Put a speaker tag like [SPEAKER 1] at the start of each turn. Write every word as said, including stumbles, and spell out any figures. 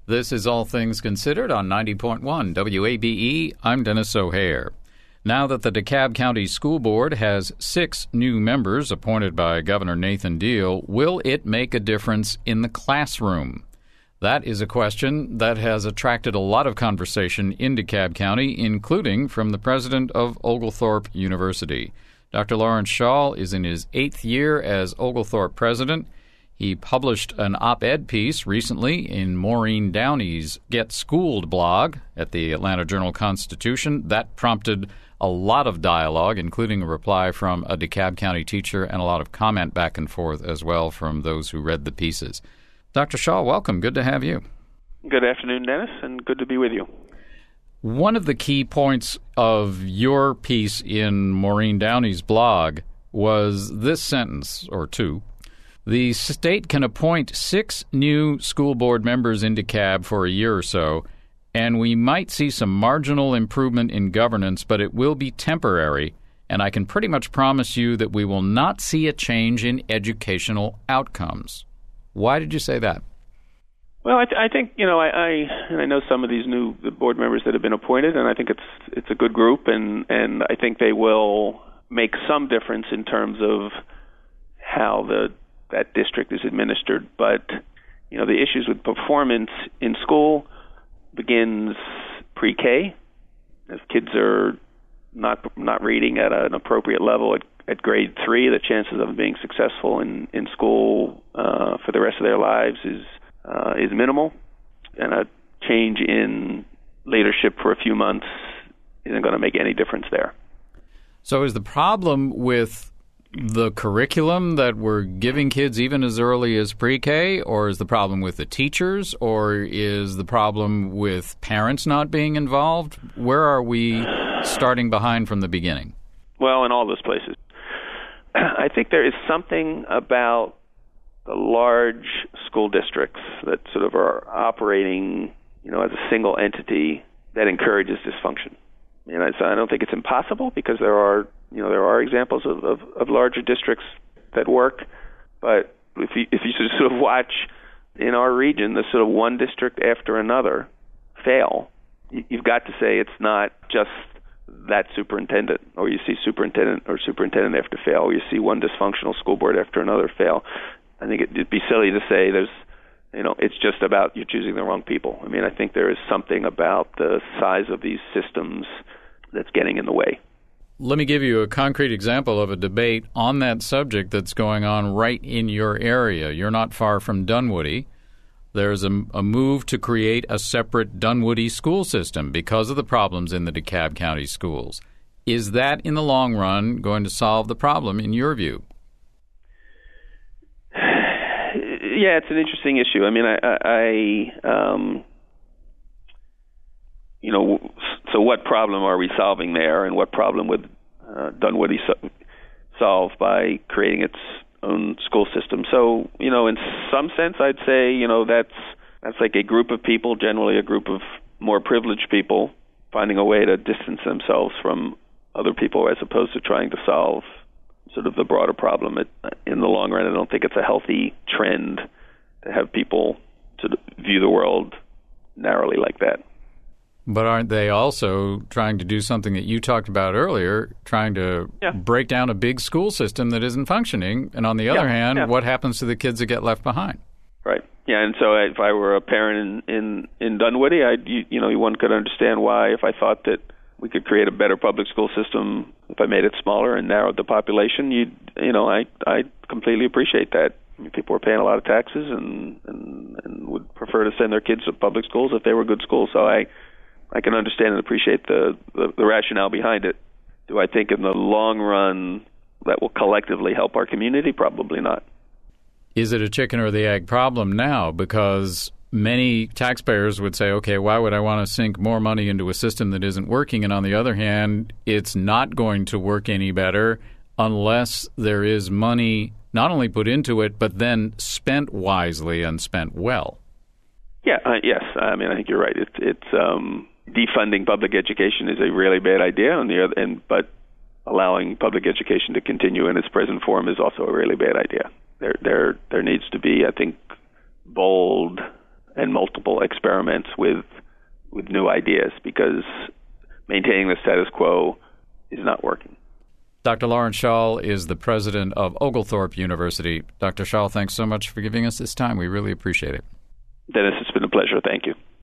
[SPEAKER 1] This is All Things Considered on ninety point one W A B E. I'm Dennis O'Hare. Now that the DeKalb County School Board has six new members appointed by Governor Nathan Deal, will it make a difference in the classroom? That is a question that has attracted a lot of conversation in DeKalb County, including from the president of Oglethorpe University. Doctor Lawrence Shaw is in his eighth year as Oglethorpe president. He published an op-ed piece recently in Maureen Downey's Get Schooled blog at the Atlanta Journal-Constitution. That prompted a lot of dialogue, including a reply from a DeKalb County teacher and a lot of comment back and forth as well from those who read the pieces. Doctor Shaw, welcome. Good to have you.
[SPEAKER 2] Good afternoon, Dennis, and good to be with you.
[SPEAKER 1] One of the key points of your piece in Maureen Downey's blog was this sentence, or two. The state can appoint six new school board members in DeKalb for a year or so, and we might see some marginal improvement in governance, but it will be temporary, and I can pretty much promise you that we will not see a change in educational outcomes. Why did you say that?
[SPEAKER 2] Well, I, th- I think, you know, I, I and I know some of these new board members that have been appointed, and I think it's it's a good group, and, and I think they will make some difference in terms of how the that district is administered. But, you know, the issues with performance in school begins pre-K. If kids are not not reading at an appropriate level at, at grade three, the chances of them being successful in, in school uh, for the rest of their lives is uh, is minimal. And a change in leadership for a few months isn't going to make any difference there.
[SPEAKER 1] So is the problem with the curriculum that we're giving kids even as early as pre-K, or is the problem with the teachers, or is the problem with parents not being involved? Where are we starting behind from the beginning?
[SPEAKER 2] Well, in all those places. I think there is something about the large school districts that sort of are operating, you know, as a single entity that encourages dysfunction. And I, so I don't think it's impossible, because there are, you know, there are examples of, of, of larger districts that work. But if you if you sort of watch in our region the sort of one district after another fail, you, you've got to say it's not just that superintendent, or you see superintendent or superintendent after fail, or you see one dysfunctional school board after another fail. I think it, it'd be silly to say there's, you know, it's just about you're choosing the wrong people. I mean, I think there is something about the size of these systems that's getting in the way.
[SPEAKER 1] Let me give you a concrete example of a debate on that subject that's going on right in your area. You're not far from Dunwoody. There's a, a move to create a separate Dunwoody school system because of the problems in the DeKalb County schools. Is that, in the long run, going to solve the problem, in your view?
[SPEAKER 2] Yeah, it's an interesting issue. I mean, I, I, I um, you know, so what problem are we solving there, and what problem would uh, Dunwoody so- solve by creating its own school system? So, you know, in some sense, I'd say, you know, that's that's like a group of people, generally a group of more privileged people, finding a way to distance themselves from other people as opposed to trying to solve sort of the broader problem. It, in the long run, I don't think it's a healthy trend to have people sort of view the world narrowly like that.
[SPEAKER 1] But aren't they also trying to do something that you talked about earlier, trying to yeah. break down a big school system that isn't functioning? And on the other yeah. hand, yeah. what happens to the kids that get left behind?
[SPEAKER 2] Right. Yeah, and so if I were a parent in, in, in Dunwoody, I'd, you, you know, one could understand why, if I thought that we could create a better public school system, if I made it smaller and narrowed the population, you'd, you know, I I completely appreciate that. I mean, people are paying a lot of taxes and, and, and would prefer to send their kids to public schools if they were good schools. So I I can understand and appreciate the, the, the rationale behind it. Do I think in the long run that will collectively help our community? Probably not.
[SPEAKER 1] Is it a chicken or the egg problem now? Because many taxpayers would say, okay, why would I want to sink more money into a system that isn't working? And on the other hand, it's not going to work any better unless there is money not only put into it, but then spent wisely and spent well.
[SPEAKER 2] Yeah, uh, yes. I mean, I think you're right. It's it's um, defunding public education is a really bad idea, on the other, and but allowing public education to continue in its present form is also a really bad idea. There, there, there needs to be, I think, bold and multiple experiments with with new ideas, because maintaining the status quo is not working.
[SPEAKER 1] Doctor Lawrence Shaw is the president of Oglethorpe University. Doctor Shaw, thanks so much for giving us this time. We really appreciate it.
[SPEAKER 2] Dennis, it's been a pleasure. Thank you.